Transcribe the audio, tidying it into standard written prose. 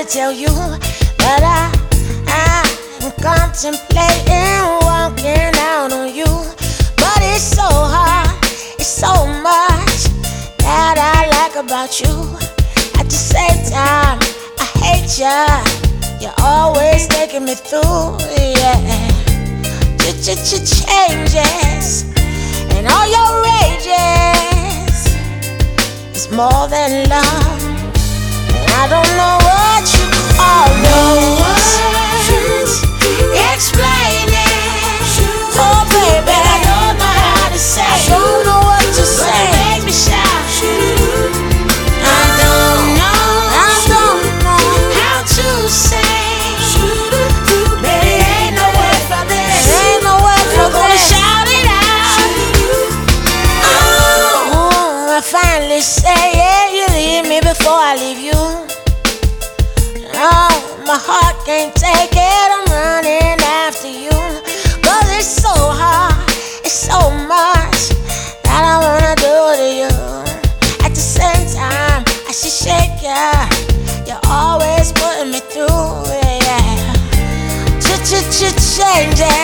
to tell you that I'm contemplating walking out on you. But it's so hard, it's so much that I like about you. At the same time, I hate ya. You're always taking me through, yeah. Changes and all your rages is more than love. And I don't know what you call it. No words explain it. Oh baby, I don't know how to say. I don't know what to say. But it makes me shout. I don't know how to say. Baby, ain't no word for this. Ain't no word for this. I'm gonna shout it out. Oh, I finally say yeah, you leave me before I leave you. Oh, my heart can't take it, I'm running after you. Cause it's so hard, it's so much that I wanna do to you. At the same time, I should shake ya. You're always putting me through, yeah. Changes